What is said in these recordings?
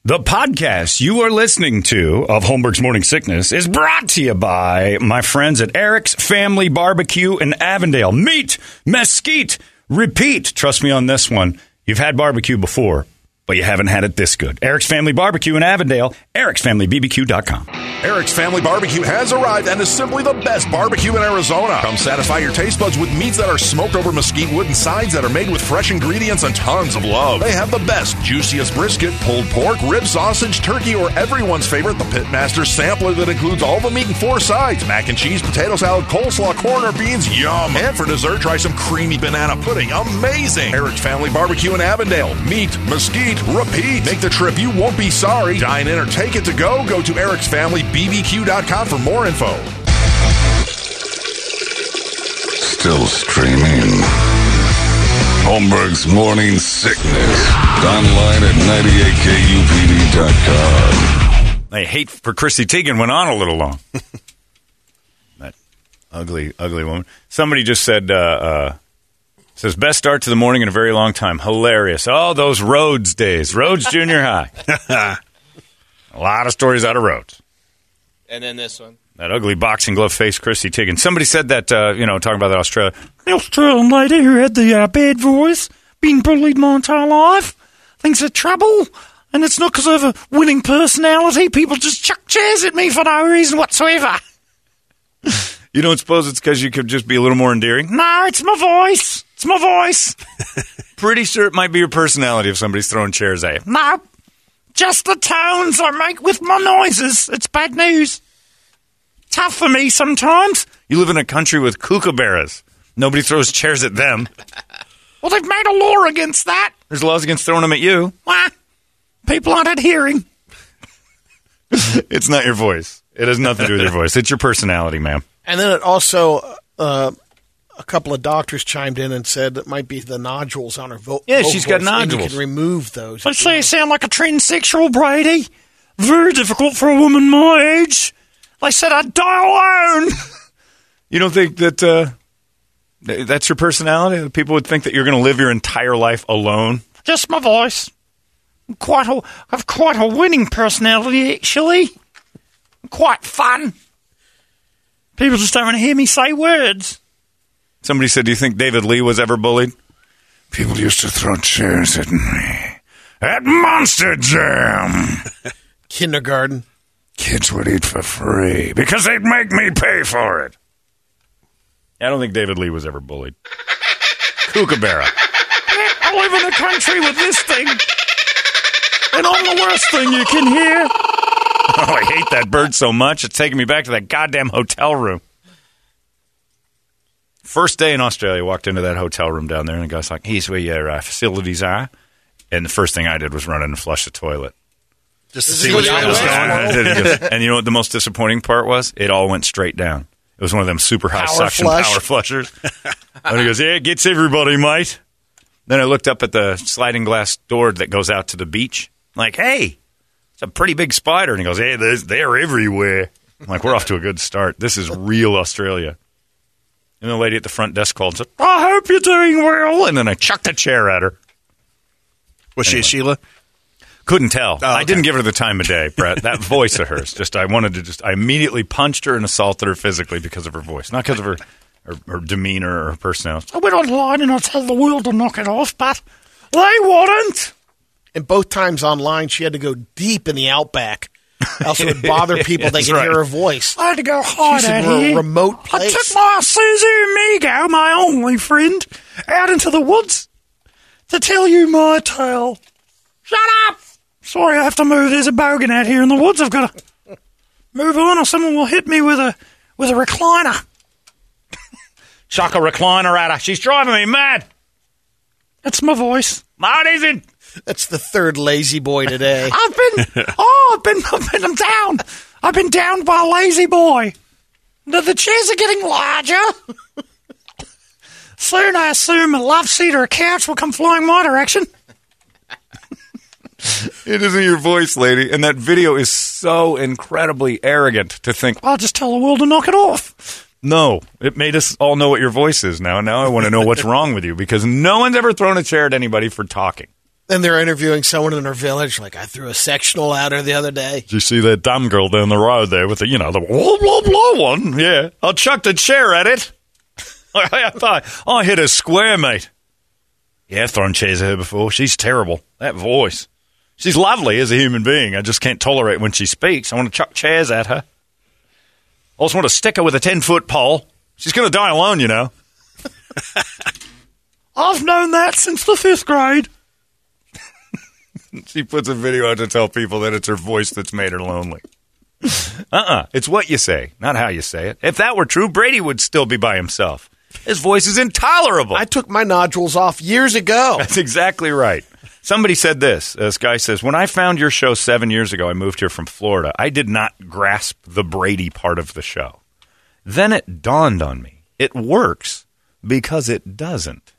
The podcast you are listening to of Holmberg's Morning Sickness is brought to you by my friends at Eric's Family Barbecue in Avondale. Meet, mesquite, repeat. Trust me on this one. You've had barbecue before, but you haven't had it this good. Eric's Family Barbecue in Avondale, ericsfamilybbq.com. Eric's Family Barbecue has arrived and is simply the best barbecue in Arizona. Come satisfy your taste buds with meats that are smoked over mesquite wood and sides that are made with fresh ingredients and tons of love. They have the best, juiciest brisket, pulled pork, rib sausage, turkey, or everyone's favorite, the Pitmaster sampler that includes all the meat and 4 sides, mac and cheese, potato salad, coleslaw, corn, or beans, yum. And for dessert, try some creamy banana pudding, amazing. Eric's Family Barbecue in Avondale. Meat, mesquite, repeat. Make the trip, you won't be sorry. Dine in or take it to go. Go to ericsfamilybbq.com for more info. Still streaming. Holmberg's Morning Sickness. Online at 98kupd.com. I hate for Chrissy Teigen went on a little long. That ugly woman. Somebody just said, says, best start to the morning in a very long time. Hilarious. Oh, those Rhodes days. Rhodes Junior High. A lot of stories out of Rhodes. And then this one. That ugly boxing glove face, Chrissy Teigen. Somebody said that, talking about that Australia. The Australian lady who had the bad voice, been bullied my entire life, thinks it's trouble, and it's not because I have a winning personality. People just chuck chairs at me for no reason whatsoever. You don't suppose it's because you could just be a little more endearing? No, it's my voice. It's my voice. Pretty sure it might be your personality if somebody's throwing chairs at you. No, just the tones I make with my noises. It's bad news. Tough for me sometimes. You live in a country with kookaburras. Nobody throws chairs at them. Well, they've made a law against that. There's laws against throwing them at you. Why? People aren't adhering. It's not your voice. It has nothing to do with your voice. It's your personality, ma'am. And then it also, a couple of doctors chimed in and said it might be the nodules on her vocal. Yeah, she's got nodules. And you can remove those. I say you sound like a transsexual, Brady. Very difficult for a woman my age. They said I'd die alone. You don't think that that's your personality? People would think that you're going to live your entire life alone? Just my voice. I've quite a winning personality, actually. Quite fun. People just don't want to hear me say words. Somebody said, do you think David Lee was ever bullied? People used to throw chairs at me. At Monster Jam. Kindergarten. Kids would eat for free because they'd make me pay for it. I don't think David Lee was ever bullied. Kookaburra. I live in a country with this thing. And I'm the worst thing you can hear. Oh, I hate that bird so much. It's taking me back to that goddamn hotel room. First day in Australia, walked into that hotel room down there, and the guy's like, here's where your facilities are. And the first thing I did was run in and flush the toilet. Just to see what was going on. And you know what the most disappointing part was? It all went straight down. It was one of them super high suction power flushers. And he goes, yeah, it gets everybody, mate. Then I looked up at the sliding glass door that goes out to the beach. I'm like, hey, it's a pretty big spider. And he goes, hey, they're everywhere. I'm like, we're off to a good start. This is real Australia. And the lady at the front desk called and said, I hope you're doing well. And then I chucked a chair at her. Was she a Sheila? Couldn't tell. Okay. I didn't give her the time of day, Brett. That voice of hers. I immediately punched her and assaulted her physically because of her voice. Not because of her demeanor or her personality. I went online and I told the world to knock it off, but they wouldn't. And both times online, she had to go deep in the outback. Else it would bother people. They could hear her voice. I had to go hide out here. A remote place. I took my Susie Amigo, my only friend, out into the woods to tell you my tale. Shut up! Sorry, I have to move. There's a bogan out here in the woods. I've got to move on, or someone will hit me with a recliner. Chuck a recliner at her. She's driving me mad. That's my voice. No, it isn't. That's the third lazy boy today. I'm down. I've been downed by a lazy boy. The chairs are getting larger. Soon, I assume, a love seat or a couch will come flying my direction. It isn't your voice, lady. And that video is so incredibly arrogant to think, I'll just tell the world to knock it off. No, it made us all know what your voice is now. Now I want to know what's wrong with you because no one's ever thrown a chair at anybody for talking. And they're interviewing someone in her village. Like, I threw a sectional at her the other day. Did you see that dumb girl down the road there with the, the blah, blah, blah one? Yeah. I chucked a chair at it. I thought, I hit a square, mate. Yeah, I've thrown chairs at her before. She's terrible. That voice. She's lovely as a human being. I just can't tolerate when she speaks. I want to chuck chairs at her. I also want to stick her with a 10-foot pole. She's going to die alone, I've known that since the 5th grade. She puts a video out to tell people that it's her voice that's made her lonely. It's what you say, not how you say it. If that were true, Brady would still be by himself. His voice is intolerable. I took my nodules off years ago. That's exactly right. Somebody said this. This guy says, when I found your show 7 years ago, I moved here from Florida. I did not grasp the Brady part of the show. Then it dawned on me. It works because it doesn't.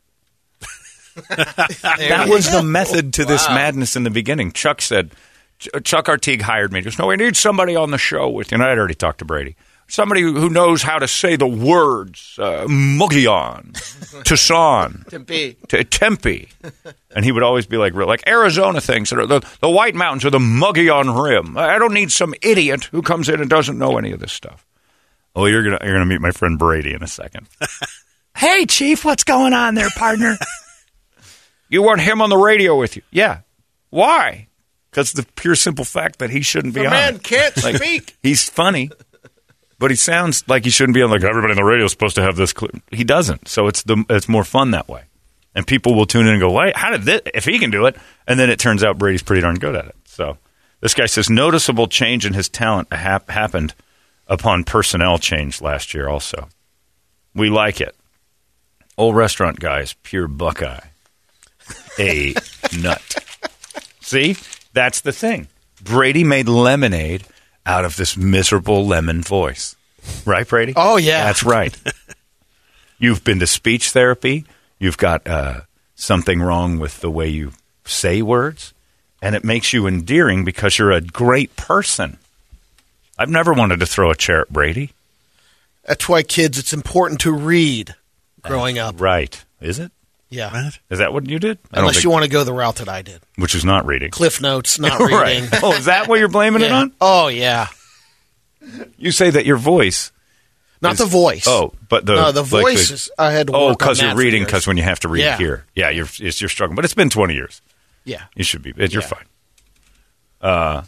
That was the method to this madness in the beginning. Chuck said, Chuck Artigue hired me. He goes, no, we need somebody on the show with you. And I'd already talked to Brady. Somebody who knows how to say the words, Mugion, Tucson, Tempe. And he would always be like Arizona things, the White Mountains or the Mugion Rim. I don't need some idiot who comes in and doesn't know any of this stuff. Oh, you're gonna meet my friend Brady in a second. Hey, Chief, what's going on there, partner? You want him on the radio with you? Yeah. Why? Because the pure simple fact that he shouldn't be on. The man can't speak. He's funny, but he sounds like he shouldn't be on. Like everybody on the radio is supposed to have this. He doesn't. So it's more fun that way. And people will tune in and go, wait, how did this? If he can do it, and then it turns out Brady's pretty darn good at it. So this guy says noticeable change in his talent happened upon personnel change last year. Also, we like it. Old restaurant guys, pure Buckeye. A nut. See? That's the thing. Brady made lemonade out of this miserable lemon voice. Right, Brady? Oh, yeah. That's right. You've been to speech therapy. You've got something wrong with the way you say words. And it makes you endearing because you're a great person. I've never wanted to throw a chair at Brady. That's why, kids, it's important to read growing up. Right. Is it? Yeah. Is that what you did? Unless you want to go the route that I did. Which is not reading. Cliff Notes, not reading. Right. Oh, is that what you're blaming it on? Oh, yeah. You say that your voice... Not the voice. Oh, but the... No, the voice is... I had to work on because that you're reading, because when you have to read here. Yeah, you're struggling. But it's been 20 years. Yeah. You should be. You're fine.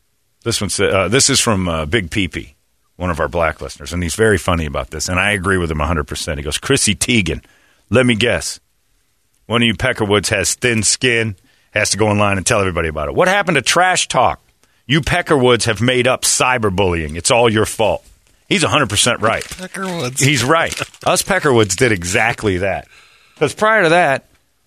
This is from Big Pee-Pee, one of our black listeners, and he's very funny about this, and I agree with him 100%. He goes, Chrissy Teigen, let me guess. One of you Peckerwoods has thin skin, has to go online and tell everybody about it. What happened to trash talk? You Peckerwoods have made up cyberbullying. It's all your fault. He's 100% right. Peckerwoods. He's right. Us Peckerwoods did exactly that. Because prior to that,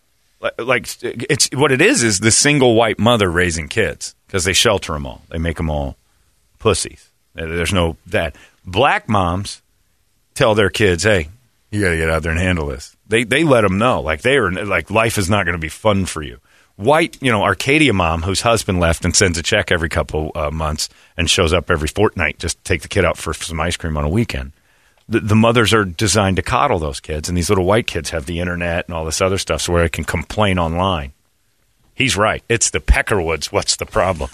it's what it is the single white mother raising kids because they shelter them all. They make them all pussies. There's no that. Black moms tell their kids, hey, you got to get out there and handle this. They let them know. Life is not going to be fun for you. White, Arcadia mom whose husband left and sends a check every couple months and shows up every fortnight just to take the kid out for some ice cream on a weekend. The mothers are designed to coddle those kids, and these little white kids have the internet and all this other stuff so where they can complain online. He's right. It's the Peckerwoods. What's the problem?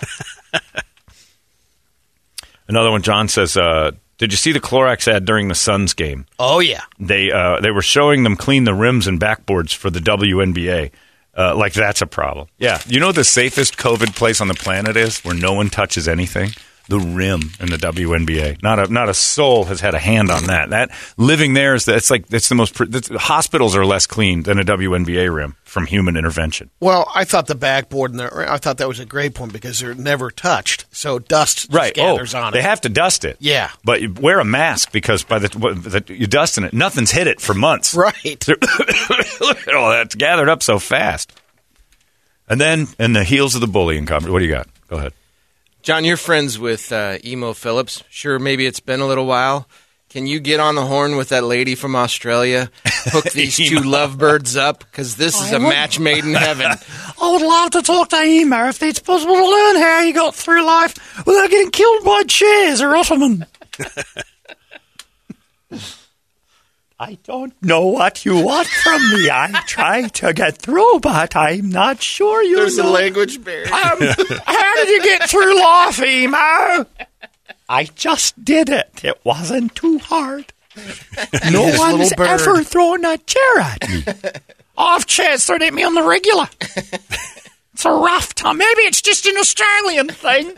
Another one, John says, did you see the Clorox ad during the Suns game? Oh, yeah. They were showing them clean the rims and backboards for the WNBA. Like that's a problem. Yeah. You know the safest COVID place on the planet is where no one touches anything? The rim in the WNBA. Not a soul has had a hand on that. That living there is it's the most hospitals are less clean than a WNBA rim from human intervention. Well, I thought the backboard I thought that was a great point because they're never touched, so dust just gathers on it. They have to dust it. Yeah, but you wear a mask because by you dusting it, nothing's hit it for months. Right. Look at all that's gathered up so fast. And then in the heels of the bullying conversation, what do you got? Go ahead. John, you're friends with Emo Phillips. Sure, maybe it's been a little while. Can you get on the horn with that lady from Australia? Hook these two lovebirds up? Because this is a match made in heaven. I would love to talk to Emo if it's possible to learn how you got through life without getting killed by chairs or Ottoman. I don't know what you want from me. I try to get through, but I'm not sure you There's know. a language barrier. How did you get through Law, Emo? I just did it. It wasn't too hard. No His one's little bird. ever thrown a chair at me. Off chairs thrown at me on the regular. It's a rough time. Maybe it's just an Australian thing.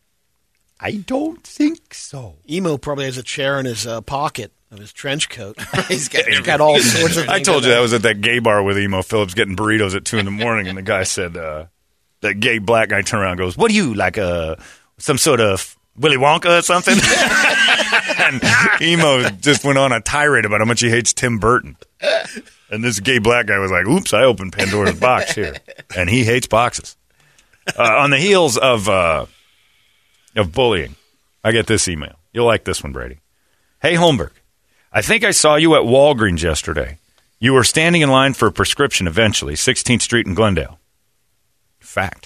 I don't think so. Emo probably has a chair in his pocket of his trench coat. He's got Got all sorts of I things told in you there. that was at that gay bar with Emo Phillips getting burritos at 2 a.m, and the guy said, that gay black guy turned around and goes, what are you, like some sort of Willy Wonka or something? And Emo just went on a tirade about how much he hates Tim Burton. And this gay black guy was like, oops, I opened Pandora's box here. And he hates boxes. On the heels of bullying, I get this email. You'll like this one, Brady. Hey, Holmberg, I think I saw you at Walgreens yesterday. You were standing in line for a prescription eventually, 16th Street in Glendale. Fact.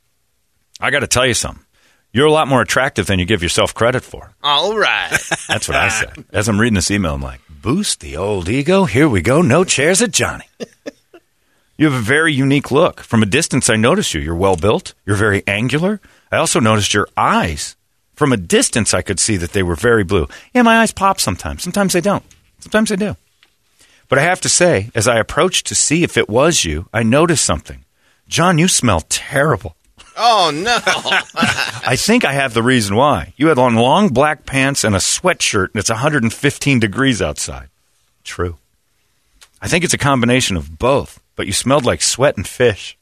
I got to tell you something. You're a lot more attractive than you give yourself credit for. All right. That's what I said. As I'm reading this email, I'm like, boost the old ego. Here we go. No chairs at Johnny. You have a very unique look. From a distance, I noticed you. You're well built. You're very angular. I also noticed your eyes. From a distance, I could see that they were very blue. Yeah, my eyes pop sometimes. Sometimes they don't. Sometimes they do. But I have to say, as I approached to see if it was you, I noticed something. John, you smell terrible. Oh, no. I think I have the reason why. You had on long black pants and a sweatshirt, and it's 115 degrees outside. True. I think it's a combination of both, but you smelled like sweat and fish.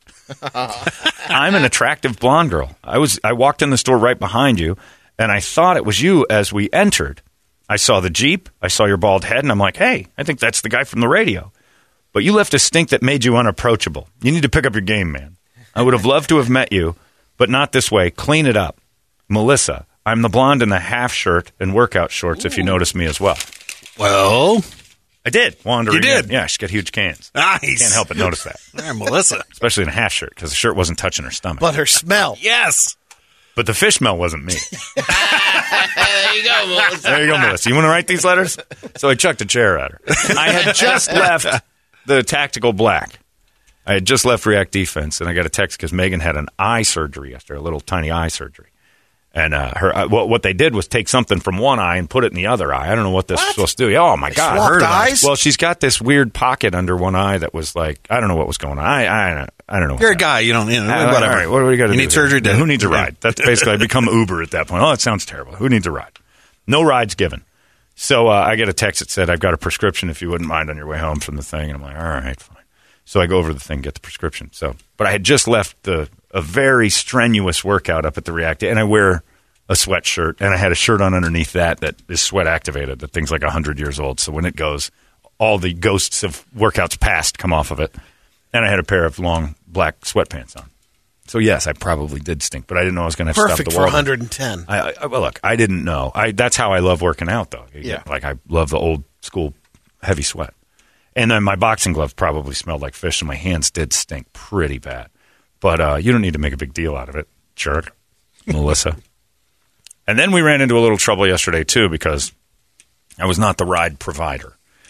I'm an attractive blonde girl. I walked in the store right behind you, and I thought it was you as we entered. I saw the Jeep, I saw your bald head, and I'm like, hey, I think that's the guy from the radio. But you left a stink that made you unapproachable. You need to pick up your game, man. I would have loved to have met you, but not this way. Clean it up. Melissa, I'm the blonde in the half shirt and workout shorts, if you notice me as well. Well, I did. Wandering You did? in. Yeah, she's got huge cans. nice. Can't help but notice that. There, Melissa. Especially in a half shirt, because the shirt wasn't touching her stomach. But her smell. Yes. But the fish smell wasn't me. There you go, Melissa. There you go, Melissa. You want to write these letters? So I chucked a chair at her. I had just left the Tactical Black. I had just left React Defense, and I got a text because Megan had an eye surgery yesterday, a little tiny eye surgery. And what they did was take something from one eye and put it in the other eye. I don't know what this is supposed to do. Oh, my God. swapped I heard about it. eyes? Well, she's got this weird pocket under one eye that was like, I don't know what was going on. I don't know. You're a guy. You don't, All whatever. right, what do we got to do? You need surgery. Yeah, who needs a ride? That's basically, I become Uber at that point. Oh, it sounds terrible. Who needs a ride? No rides given. So I get a text that said, I've got a prescription if you wouldn't mind on your way home from the thing. And I'm like, all right, fine. So I go over to the thing, get the prescription. But I had just left a very strenuous workout up at the React, and I wear a sweatshirt, and I had a shirt on underneath that is sweat activated. That thing's like 100 years old. So when it goes, all the ghosts of workouts past come off of it. And I had a pair of long black sweatpants on. So yes, I probably did stink, but I didn't know I was going to have Perfect to for stop the wall. 110. Well, look, I didn't know. That's how I love working out, though. Yeah. Like I love the old school heavy sweat. And then my boxing gloves probably smelled like fish, and my hands did stink pretty bad. But you don't need to make a big deal out of it, jerk, Melissa. And then we ran into a little trouble yesterday, too, because I was not the ride provider.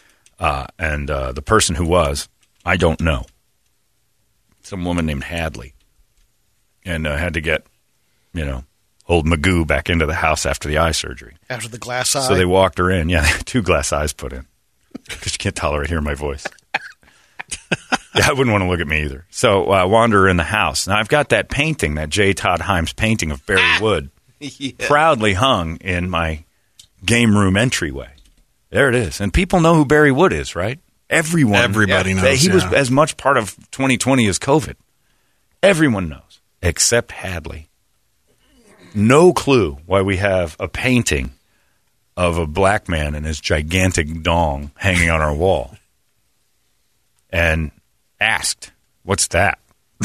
And the person who was, I don't know. Some woman named Hadley. And had to get, old Magoo back into the house after the eye surgery. After the glass eye. So they walked her in. Yeah, 2 glass eyes put in. Because you can't tolerate hearing my voice. Yeah, I wouldn't want to look at me either. So I wander her in the house. Now, I've got that painting, that J. Todd Himes painting of Barry Wood, proudly hung in my game room entryway. There it is. And people know who Barry Wood is, right? Everybody knows. He was as much part of 2020 as COVID. Everyone knows, except Hadley. No clue why we have a painting of a black man and his gigantic dong hanging on our wall. And asked, what's that?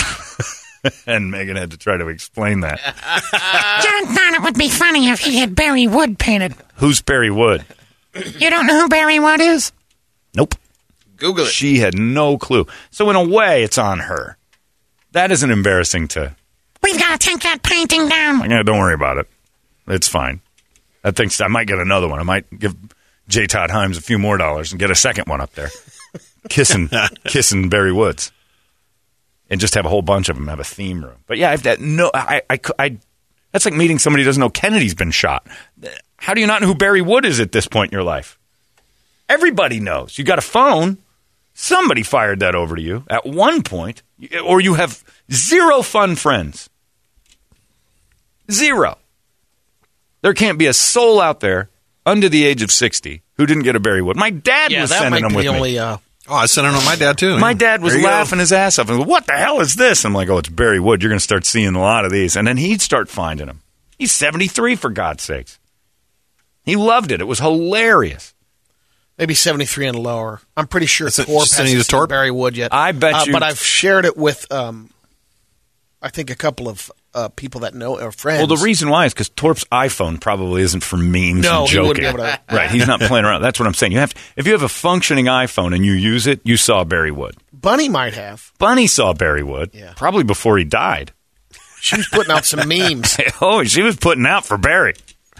And Megan had to try to explain that. John thought it would be funny if he had Barry Wood painted. Who's Barry Wood? You don't know who Barry Wood is? Nope. Google it. She had no clue. So in a way, it's on her. That isn't embarrassing to... We've got to take that painting down. Yeah, don't worry about it. It's fine. I might get another one. I might give J. Todd Himes a few more dollars and get a second one up there, kissing Barry Woods, and just have a whole bunch of them, have a theme room. But yeah, that's like meeting somebody who doesn't know Kennedy's been shot. How do you not know who Barry Wood is at this point in your life? Everybody knows. You got a phone. Somebody fired that over to you at one point, or you have zero fun friends. Zero. There can't be a soul out there under the age of 60 who didn't get a Barry Wood. My dad was sending them with me. I was sending them with my dad, too. My dad was laughing his ass off. And what the hell is this? I'm like, oh, it's Barry Wood. You're going to start seeing a lot of these. And then he'd start finding them. He's 73, for God's sakes. He loved it. It was hilarious. Maybe 73 and lower. I'm pretty sure Torp hasn't seen Barry Wood yet. I bet you. But I've shared it with, I think, a couple of people that know or friends. Well, the reason why is because Torp's iPhone probably isn't for memes and joking. He wouldn't be able to. Right, he's not playing around. That's what I'm saying. If you have a functioning iPhone and you use it, you saw Barry Wood. Bunny might have. Bunny saw Barry Wood, probably before he died. She was putting out some memes. Oh, she was putting out for Barry.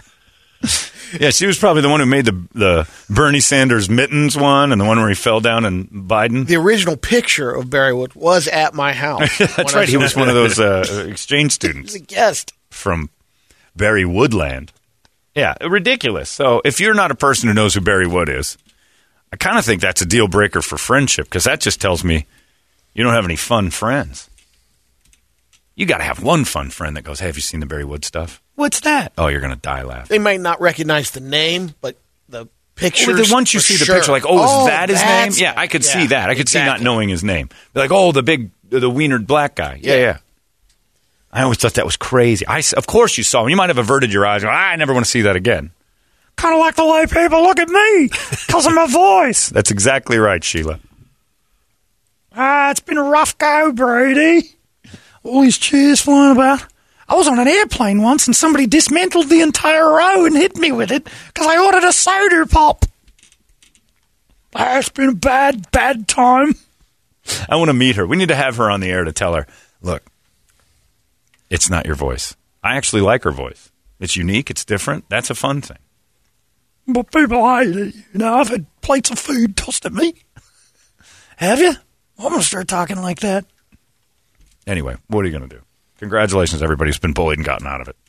Yeah, she was probably the one who made the Bernie Sanders mittens one and the one where he fell down and Biden. The original picture of Barry Wood was at my house. That's right. He was one of those exchange students. He was a guest. From Barry Woodland. Yeah, ridiculous. So if you're not a person who knows who Barry Wood is, I kind of think that's a deal breaker for friendship because that just tells me you don't have any fun friends. You got to have one fun friend that goes, hey, have you seen the Barry Wood stuff? What's that? Oh, you're going to die laughing. They might not recognize the name, but the pictures. Well, once you see the picture, like, is that his name? Yeah, I could see that. I could see not knowing his name. They're like, the wienered black guy. Yeah. I always thought that was crazy. Of course you saw him. You might have averted your eyes. I never want to see that again. Kind of like the way people look at me because of my voice. That's exactly right, Sheila. It's been a rough go, Brady. All these chairs flying about. I was on an airplane once and somebody dismantled the entire row and hit me with it because I ordered a soda pop. It's been a bad time. I want to meet her. We need to have her on the air to tell her, look, it's not your voice. I actually like her voice. It's unique. It's different. That's a fun thing. But people hate it. I've had plates of food tossed at me. Have you? I'm going to start talking like that. Anyway, what are you going to do? Congratulations, everybody who's been bullied and gotten out of it.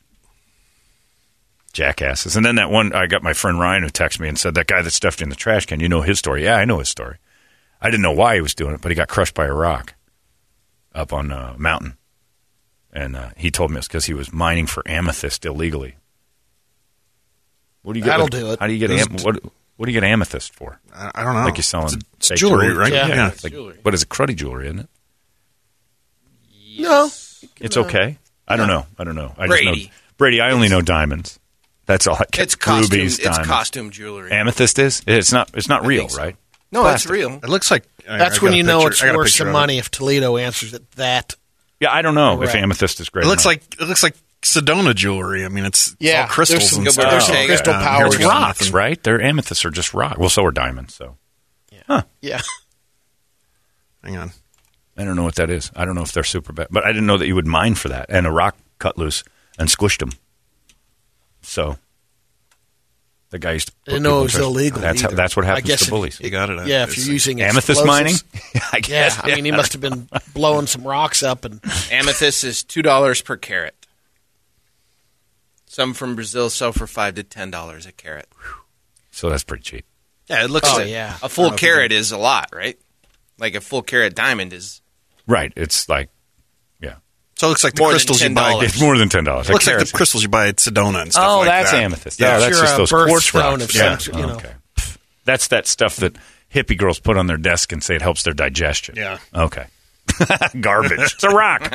Jackasses. And then that one, I got my friend Ryan who texted me and said, that guy that stuffed you in the trash can, you know his story. Yeah, I know his story. I didn't know why he was doing it, but he got crushed by a rock up on a mountain. And he told me it's because he was mining for amethyst illegally. What do you get? That'll do it. How do you get what do you get amethyst for? I don't know. Like you're selling it's jewelry, right? Yeah. Like, what is it? Cruddy jewelry, isn't it? No. It's okay. I don't know. I Brady. just know Brady. I only know diamonds. That's all. It's costume. Rubies, It's diamonds. costume jewelry. Amethyst is. It's not real, so. right? No, Plastic. it's real. It looks like That's when you know it's worth some money if Toledo answers it that. Yeah, I don't know if Correct. amethyst is great. It looks like Sedona jewelry. I mean, it's all crystals there's and some, stuff. there's some crystal power. It's rocks, right? Their amethysts are just rock. Well, so are diamonds. So, Yeah. Hang on. I don't know what that is. I don't know if they're super bad, but I didn't know that you would mine for that. And a rock cut loose and squished them. So the guy used to. Didn't know it was illegal. That's what happens to bullies. You got it. Yeah, if you're using amethyst mining. I guess. Yeah, I mean, he must have been blowing some rocks up. And Amethyst is $2 per carat. Some from Brazil sell for $5 to $10 a carat. So that's pretty cheap. Yeah, it looks like yeah. a full carat is a lot, right? Like a full carat diamond is. Right. It's like, yeah. So it looks like the More than crystals you buy. $10. It's more than $10. It looks like the crystals you buy at Sedona and stuff Oh, like that. that's amethyst. Yeah, Yeah, that's Sure, just a those quartz birthstone rocks. of Yeah. some, you know. Okay. That's that stuff that hippie girls put on their desk and say it helps their digestion. Yeah. Okay. Garbage. It's a rock.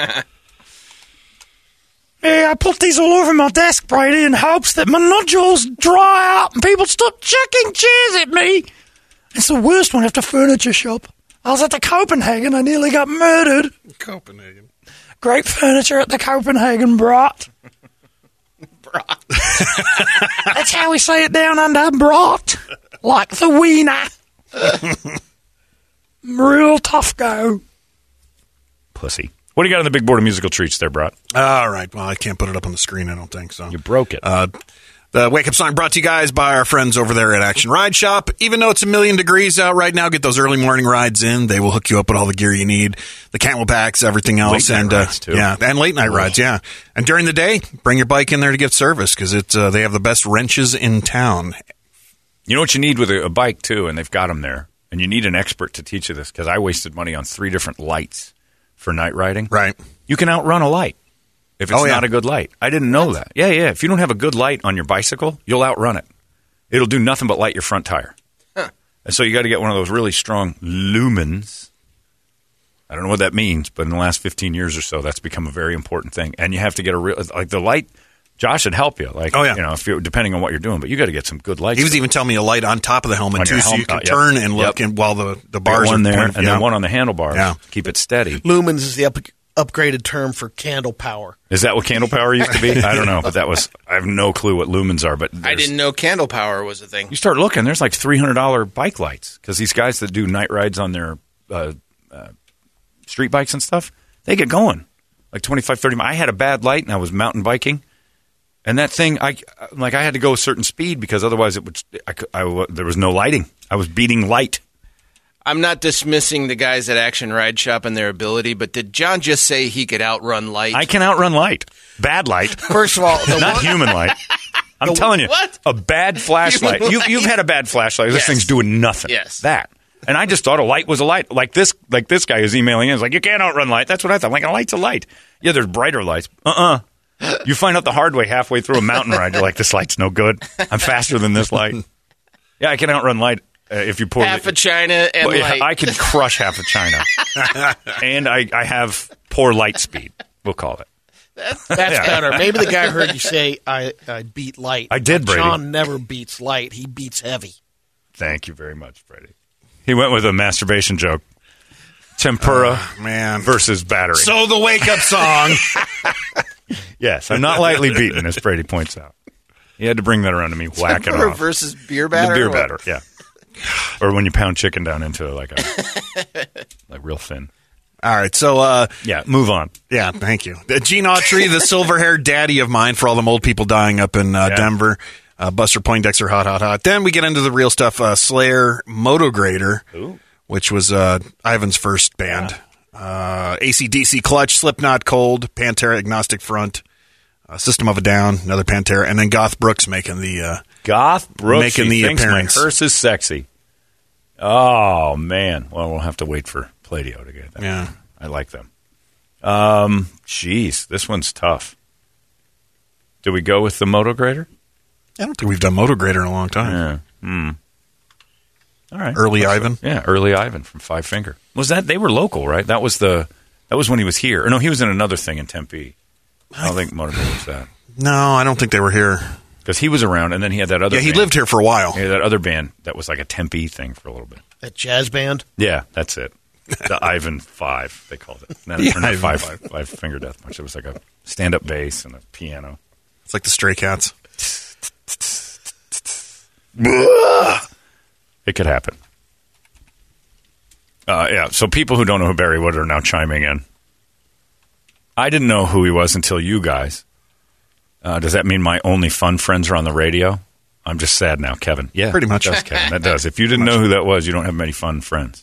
Hey, I put these all over my desk, Brady, in hopes that my nodules dry out and people stop chucking chairs at me. It's the worst one after furniture shop. I was at the Copenhagen. I nearly got murdered. Copenhagen. Great furniture at the Copenhagen, brat. Brat. That's how we say it down under, brat. Like the wiener. Real tough go. Pussy. What do you got on the big board of musical treats there, brat? All right. Well, I can't put it up on the screen, I don't think so. You broke it. The Wake Up Song brought to you guys by our friends over there at Action Ride Shop. Even though it's 1,000,000 degrees out right now, get those early morning rides in. They will hook you up with all the gear you need, the camelbacks, everything else. Late night rides, too. Yeah, and late night rides, yeah. And during the day, bring your bike in there to get service because they have the best wrenches in town. You know what you need with a bike, too, and they've got them there, and you need an expert to teach you this because I wasted money on 3 different lights for night riding. Right. You can outrun a light. If it's not a good light. I didn't know that. Yeah. If you don't have a good light on your bicycle, you'll outrun it. It'll do nothing but light your front tire. Huh. And so you got to get one of those really strong lumens. I don't know what that means, but in the last 15 years or so, that's become a very important thing. And you have to get like the light. Josh would help you. Like, if you're, depending on what you're doing, but you got to get some good lights. He was even telling me a light on top of the helmet, too, so you can turn and look while the bars one are there, and then one on the handlebars. Yeah. Keep it steady. Lumens is the upgraded term for candle power. Is that what candle power used to be? I don't know, but I have no clue what lumens are. But I didn't know candle power was a thing. You start looking, there's like $300 bike lights because these guys that do night rides on their street bikes and stuff, they get going like 25, 30 miles. I had a bad light and I was mountain biking, and that thing, I had to go a certain speed because otherwise there was no lighting. I was beating light. I'm not dismissing the guys at Action Ride Shop and their ability, but did John just say he could outrun light? I can outrun light. Bad light. First of all, not human light. I'm telling you, what? A bad flashlight. You've had a bad flashlight. This thing's doing nothing. Yes. That. And I just thought a light was a light. Like this guy who's emailing in is like, you can't outrun light. That's what I thought. I'm like, a light's a light. Yeah, there's brighter lights. You find out the hard way halfway through a mountain ride. You're like, this light's no good. I'm faster than this light. Yeah, I can outrun light. If you pour half a China and light. I can crush half a China. And I have poor light speed, we'll call it. That's better. Maybe the guy heard you say I beat light. I did, Brady. John never beats light. He beats heavy. Thank you very much, Brady. He went with a masturbation joke. Tempura versus battery. So the wake-up song. Yes, I'm not lightly beaten, as Brady points out. He had to bring that around to me, whack it off. Versus beer batter? The beer batter, yeah. Or when you pound chicken down into like real thin. All right, so move on. Yeah, thank you. Gene Autry, the silver-haired daddy of mine, for all them old people dying up in Denver. Buster Poindexter, hot. Then we get into the real stuff. Slayer, Motograder, which was Ivan's first band. AC/DC, Clutch, Slipknot, Cold, Pantera, Agnostic Front, System of a Down, another Pantera, and then Garth Brooks making the appearance. My hearse is sexy. Oh man! Well, we'll have to wait for Play-Doh to get that. Yeah, I like them. Jeez, this one's tough. Do we go with the Motograder? I don't think we've done Motograder in a long time. Yeah. All right. Early Ivan. Yeah, Early Ivan from Five Finger. Was that they were local, right? That was when he was here. Or no, he was in another thing in Tempe. I don't think Motograder was that. No, I don't think they were here. Because he was around, and then he had that other band. He lived here for a while. He had that other band that was like a Tempe thing for a little bit. That jazz band? Yeah, that's it. The Ivan 5, they called it. And then it turned out Five Finger Death Punch. It was like a stand-up bass and a piano. It's like the Stray Cats. It could happen. So people who don't know who Barry Wood are now chiming in. I didn't know who he was until you guys. Does that mean my only fun friends are on the radio? I'm just sad now, Kevin. Yeah, pretty much. That does, Kevin. That does. If you didn't know who that was, you don't have many fun friends.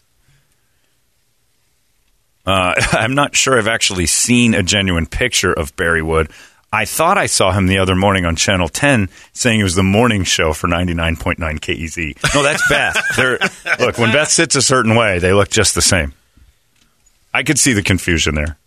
I'm not sure I've actually seen a genuine picture of Barry Wood. I thought I saw him the other morning on Channel 10 saying it was the morning show for 99.9 KEZ. No, that's Beth. Look, when Beth sits a certain way, they look just the same. I could see the confusion there.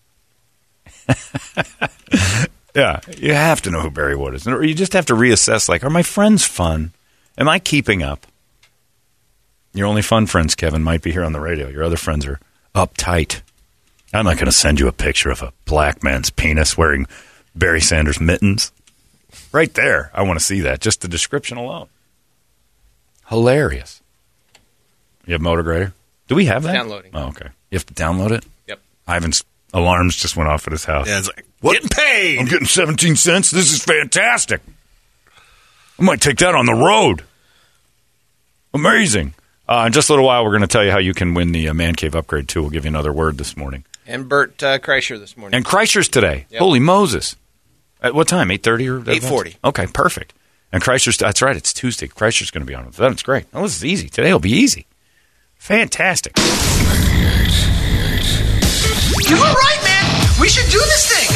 Yeah, you have to know who Barry Wood is. Or you just have to reassess, like, are my friends fun? Am I keeping up? Your only fun friends, Kevin, might be here on the radio. Your other friends are uptight. I'm not going to send you a picture of a black man's penis wearing Barry Sanders mittens. Right there. I want to see that. Just the description alone. Hilarious. You have Motograder? Do we have that? Downloading. Oh, okay. You have to download it? Yep. Ivan's alarms just went off at his house. Yeah, it's like, what? Getting paid. I'm getting 17 cents. This is fantastic. I might take that on the road. Amazing. In just a little while, we're going to tell you how you can win the Man Cave Upgrade, too. We'll give you another word this morning. And Bert Kreischer this morning. And Kreischer's today. Yep. Holy Moses. At what time? 8:30 or 8:40. Okay, perfect. And Kreischer's, that's right, it's Tuesday. Kreischer's going to be on with them. It's great. Oh, this is easy. Today will be easy. Fantastic. You were right, man. We should do this thing.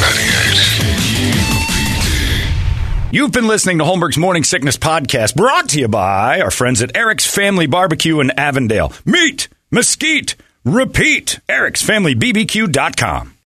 You've been listening to Holmberg's Morning Sickness Podcast, brought to you by our friends at Eric's Family Barbecue in Avondale. Meet, mesquite, repeat. Eric'sFamilyBBQ.com.